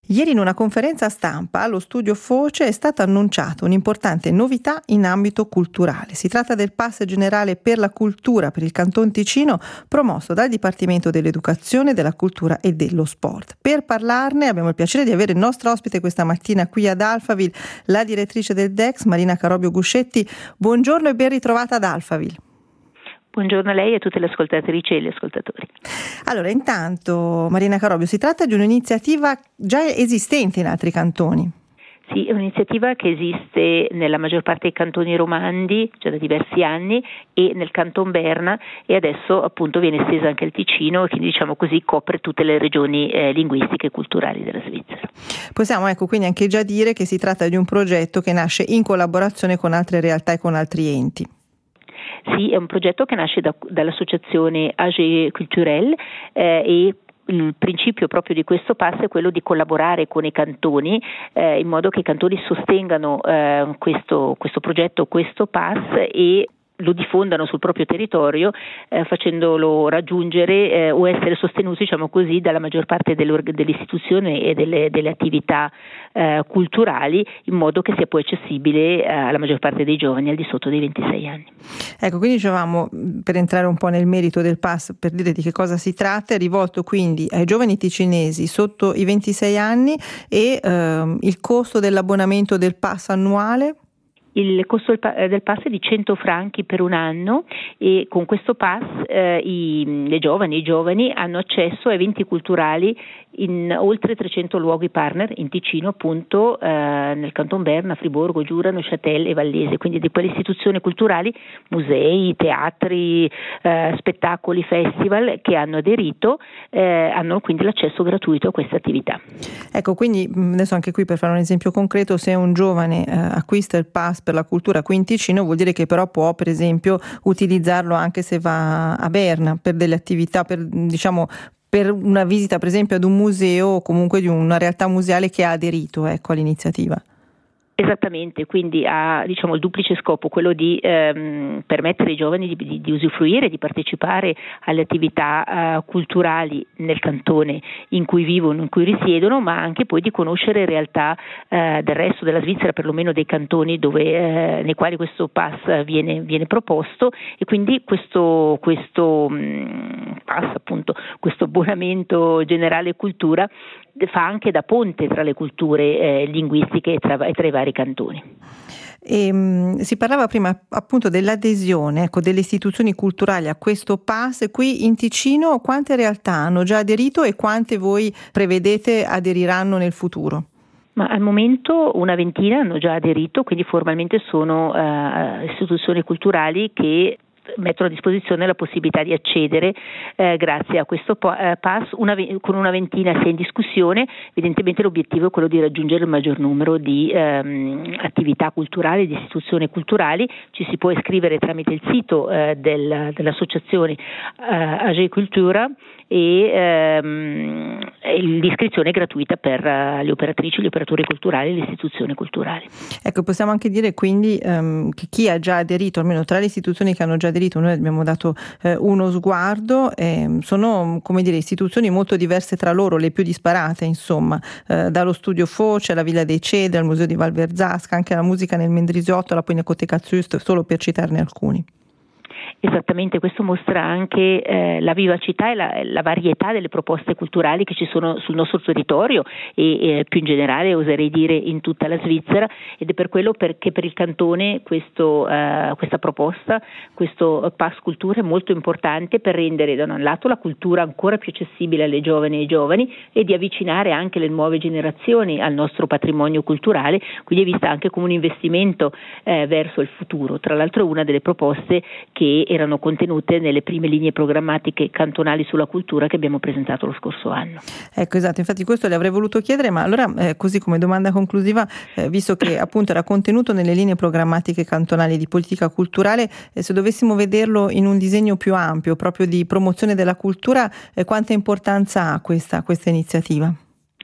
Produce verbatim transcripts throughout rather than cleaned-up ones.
Ieri in una conferenza stampa allo studio Foce è stata annunciata un'importante novità in ambito culturale. Si tratta del Pass generale per la cultura per il Canton Ticino promosso dal Dipartimento dell'Educazione, della Cultura e dello Sport. Per parlarne abbiamo il piacere di avere il nostro ospite questa mattina qui ad Alphaville, la direttrice del D E X, Marina Carobio Guscetti. Buongiorno e ben ritrovata ad Alphaville. Buongiorno a lei e a tutte le ascoltatrici e gli ascoltatori. Allora, intanto, Marina Carobio, si tratta di un'iniziativa già esistente in altri cantoni? Sì, è un'iniziativa che esiste nella maggior parte dei cantoni romandi, già da diversi anni, e nel Canton Berna, e adesso appunto viene estesa anche al Ticino, e quindi diciamo così copre tutte le regioni eh, linguistiche e culturali della Svizzera. Possiamo ecco quindi anche già dire che si tratta di un progetto che nasce in collaborazione con altre realtà e con altri enti. Sì, è un progetto che nasce da, dall'associazione A G E Culturel eh, e il principio proprio di questo pass è quello di collaborare con i cantoni eh, in modo che i cantoni sostengano eh, questo, questo progetto, questo pass e lo diffondano sul proprio territorio eh, facendolo raggiungere eh, o essere sostenuti, diciamo così, dalla maggior parte delle, delle istituzioni e delle, delle attività eh, culturali, in modo che sia poi accessibile eh, alla maggior parte dei giovani al di sotto dei ventisei anni. Ecco, quindi dicevamo, per entrare un po' nel merito del pass, per dire di che cosa si tratta, è rivolto quindi ai giovani ticinesi sotto i ventisei anni e ehm, il costo dell'abbonamento del pass annuale? Il costo del pass è di cento franchi per un anno e con questo pass eh, i, le giovani e i giovani hanno accesso a eventi culturali in oltre trecento luoghi partner in Ticino, appunto eh, nel Canton Berna, Friburgo, Giura, Neuchâtel e Vallese, quindi di quelle istituzioni culturali, musei, teatri, eh, spettacoli, festival che hanno aderito, eh, hanno quindi l'accesso gratuito a queste attività. Ecco, quindi adesso anche qui per fare un esempio concreto, se un giovane eh, acquista il pass per la cultura qui in Ticino, vuol dire che però può per esempio utilizzarlo anche se va a Berna per delle attività, per diciamo per una visita per esempio ad un museo o comunque di una realtà museale che ha aderito ecco all'iniziativa. Esattamente, quindi ha diciamo il duplice scopo, quello di ehm, permettere ai giovani di, di, di usufruire, di partecipare alle attività eh, culturali nel cantone in cui vivono, in cui risiedono, ma anche poi di conoscere realtà eh, del resto della Svizzera, perlomeno dei cantoni dove, eh, nei quali questo pass viene, viene proposto, e quindi questo, questo mh, pass, appunto, questo abbonamento generale cultura fa anche da ponte tra le culture eh, linguistiche e tra, e tra i vari cantoni. E, mh, si parlava prima appunto dell'adesione ecco, delle istituzioni culturali a questo pass. Qui in Ticino quante realtà hanno già aderito e quante voi prevedete aderiranno nel futuro? Ma al momento una ventina hanno già aderito, quindi formalmente sono uh, istituzioni culturali che mettono a disposizione la possibilità di accedere eh, grazie a questo pass. Una, con una ventina si è in discussione, evidentemente l'obiettivo è quello di raggiungere il maggior numero di ehm, attività culturali, di istituzioni culturali. Ci si può iscrivere tramite il sito eh, del, dell'associazione eh, A G E Cultura e ehm, l'iscrizione è gratuita per uh, le operatrici, gli operatori culturali e le istituzioni culturali. Ecco, possiamo anche dire quindi ehm, che chi ha già aderito, almeno tra le istituzioni che hanno già aderito, noi abbiamo dato eh, uno sguardo, eh, sono come dire istituzioni molto diverse tra loro, le più disparate insomma, eh, dallo studio Foce alla Villa dei Cedri, al Museo di Val Verzasca, anche la musica nel Mendrisiotto, la Pinacoteca Züst, solo per citarne alcuni. Esattamente, questo mostra anche eh, la vivacità e la, la varietà delle proposte culturali che ci sono sul nostro territorio e, e più in generale oserei dire in tutta la Svizzera, ed è per quello perché per il cantone questo, eh, questa proposta, questo pass cultura è molto importante per rendere da un lato la cultura ancora più accessibile alle giovani e ai giovani e di avvicinare anche le nuove generazioni al nostro patrimonio culturale, quindi è vista anche come un investimento eh, verso il futuro. Tra l'altro è una delle proposte che erano contenute nelle prime linee programmatiche cantonali sulla cultura che abbiamo presentato lo scorso anno. Ecco, esatto, infatti questo le avrei voluto chiedere, ma allora eh, così come domanda conclusiva, eh, visto che appunto era contenuto nelle linee programmatiche cantonali di politica culturale, eh, se dovessimo vederlo in un disegno più ampio, proprio di promozione della cultura, eh, quanta importanza ha questa, questa iniziativa?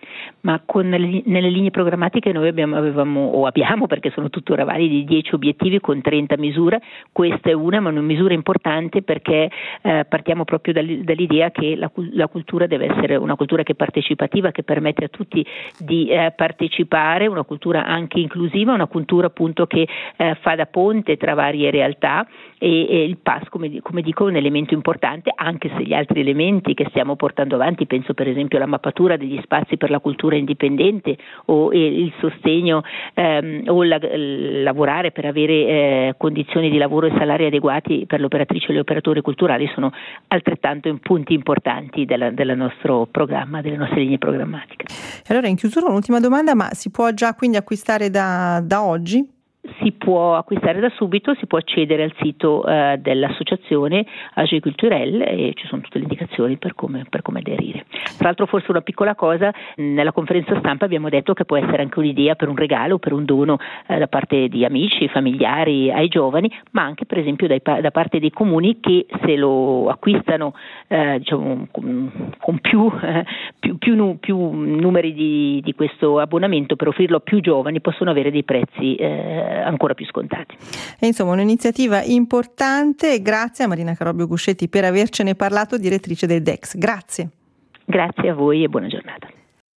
ma con nelle linee programmatiche noi abbiamo, avevamo o abbiamo, perché sono tuttora validi, dieci obiettivi con trenta misure. Questa è una, ma una misura importante perché eh, partiamo proprio dall'idea che la, la cultura deve essere una cultura che è partecipativa, che permette a tutti di eh, partecipare, una cultura anche inclusiva, una cultura appunto che eh, fa da ponte tra varie realtà, e, e il P A S, come, come dico, è un elemento importante, anche se gli altri elementi che stiamo portando avanti, penso per esempio alla mappatura degli spazi per la cultura indipendente o eh, il sostegno ehm, o la, lavorare per avere eh, condizioni di lavoro e salari adeguati per le operatrici e gli operatori culturali, sono altrettanto punti importanti del, del nostro programma, delle nostre linee programmatiche. Allora, in chiusura un'ultima domanda, ma si può già quindi acquistare da, da oggi? Si può acquistare da subito, si può accedere al sito eh, dell'associazione Age Culturelle e ci sono tutte le indicazioni per come, per come aderire. Tra l'altro, forse una piccola cosa, nella conferenza stampa abbiamo detto che può essere anche un'idea per un regalo, per un dono eh, da parte di amici, familiari, ai giovani, ma anche per esempio dai, da parte dei comuni che se lo acquistano eh, diciamo, con, con più, eh, più, più, più numeri di, di questo abbonamento, per offrirlo a più giovani, possono avere dei prezzi eh, ancora più scontati. E insomma, un'iniziativa importante. Grazie a Marina Carobbio Guscetti per avercene parlato, direttrice del D E X. Grazie. Grazie a voi e buona giornata.